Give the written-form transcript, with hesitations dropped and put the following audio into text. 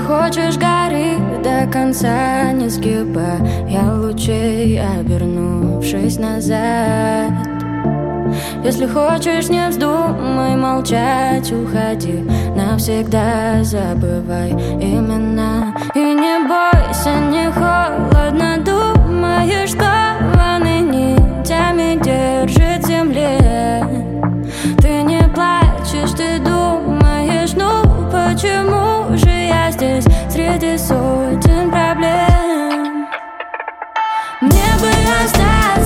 хочешь, гори до конца, не сгибая лучей, обернувшись назад. Если хочешь, не вздумай молчать, уходи навсегда, забывай имена. И не бойся, не холодно, думаешь, что волны нитями держит в земле. Ты не плачешь, ты думаешь, ну почему же я здесь среди сотен проблем? Мне бы остаться